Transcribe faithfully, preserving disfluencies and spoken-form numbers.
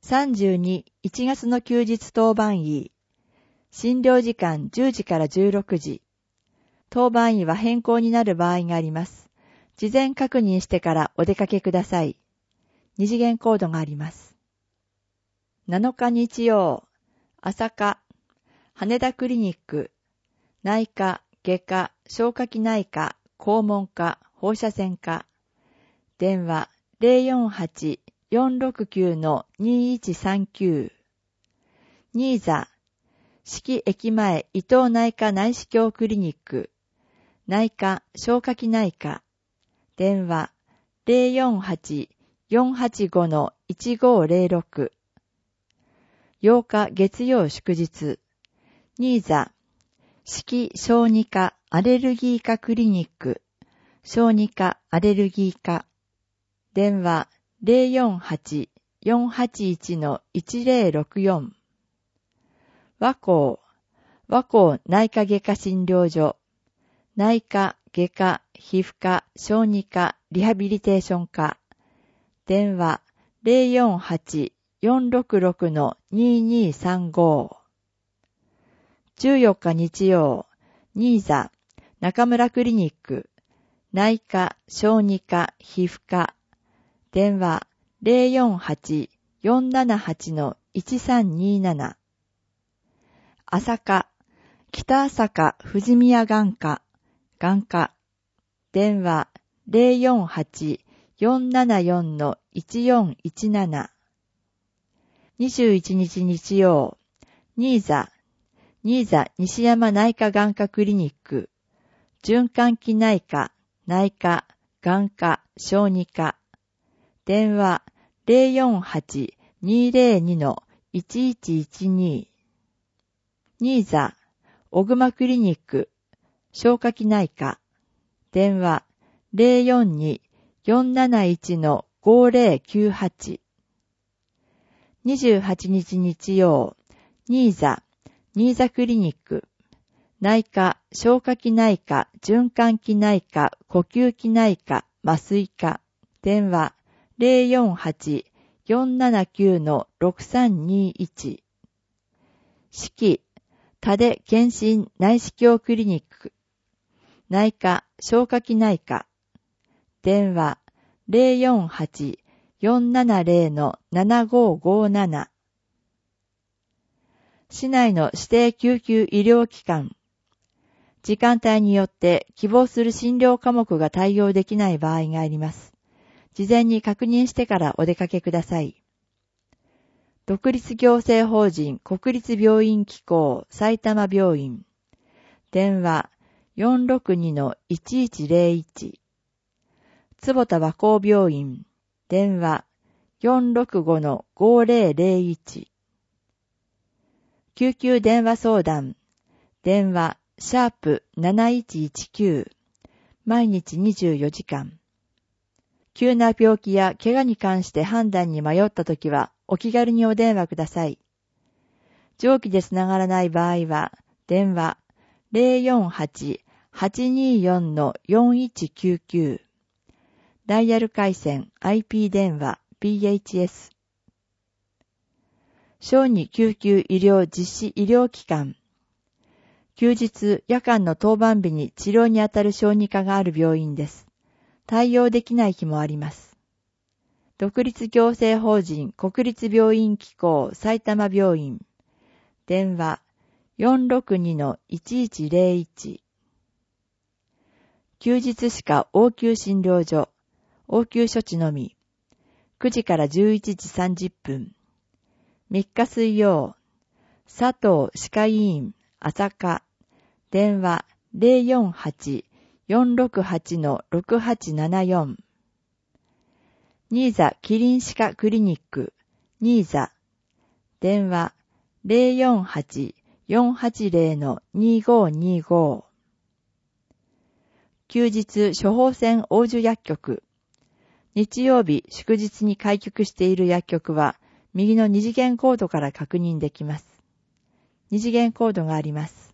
さんじゅうに、いちがつの休日当番医。診療時間じゅうじからじゅうろくじ。当番医は変更になる場合があります。事前確認してからお出かけください。二次元コードがあります。なのか日曜、朝課、羽田クリニック、内科、外科、消化器内科、肛門科、放射線科。電話 ゼロよんはち よんろくきゅう にいちさんきゅう。ニーザ、四季駅前伊東内科内視鏡クリニック、内科、消化器内科。電話 ゼロよんはち よんはちご いちごゼロろく。ようか月曜祝日。ニーザ、四季小児科アレルギー科クリニック、小児科アレルギー科。電話 ゼロよんはち よんはちいち いちゼロろくよん。和光、和光内科外科診療所、内科、外科、皮膚科、小児科、リハビリテーション科。電話 ゼロよんはち よんろくろく ににさんご。じゅうよっか日曜、ニーザ、中村クリニック、内科、小児科、皮膚科。電話 ゼロよんはち よんななはち いちさんになな。朝課、北朝霞富士宮眼科、眼科。電話 ゼロよんはち よんななよん いちよんいちなな。にじゅういちにち日曜、ニーザ、ニーザ西山内科眼科クリニック、循環器内科、内科、眼科、小児科。電話 ゼロよんはち にゼロに いちいちいちに。ニーザ、小熊クリニック、消化器内科。電話ゼロよんに よんなないち ごゼロきゅうはち。にじゅうはちにち日曜、ニーザ、ニーザクリニック、内科、消化器内科、循環器内科、呼吸器内科、麻酔科。電話ゼロよんはち よんななきゅう ろくさんにいち。四季、多出健診内視鏡クリニック、内科、消化器内科。電話ゼロよんはち よんななゼロ ななごごなな。市内の指定救急医療機関。時間帯によって希望する診療科目が対応できない場合があります。事前に確認してからお出かけください。独立行政法人国立病院機構埼玉病院。電話 よんろくに いちいちゼロいち。坪田和光病院。電話 よんろくご ごゼロゼロいち。救急電話相談。電話シャープなないちいちきゅう。毎日にじゅうよじかん。急な病気や怪我に関して判断に迷ったときはお気軽にお電話ください。上記でつながらない場合は電話ゼロよんはち はちによん よんいちきゅうきゅう。ダイヤル回線 アイピー 電話 ピーエイチエス。小児救急医療実施医療機関。休日、夜間の当番日に治療にあたる小児科がある病院です。対応できない日もあります。独立行政法人国立病院機構埼玉病院。電話 よんろくに いちいちゼロいち。休日しか応急診療所、応急処置のみ。くじからじゅういちじさんじゅっぷん。みっか水曜、佐藤歯科医院朝課。電話ゼロよんはち よんろくはち ろくはちななよん。ニーザキリン歯科クリニック、ニーザ。電話ゼロよんはち よんはちゼロ にごにご。休日処方箋応受薬局。日曜日祝日に開局している薬局は、右の二次元コードから確認できます。二次元コードがあります。